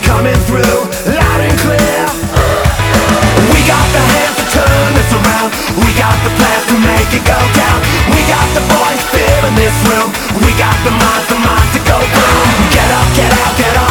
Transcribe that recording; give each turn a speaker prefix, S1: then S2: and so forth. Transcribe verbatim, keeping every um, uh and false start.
S1: coming through loud and clear. We got the hands to turn this around. We got the plans to make it go down. We got the boys fear in this room. We got the minds, the minds to go boom. Get up, get out, get up.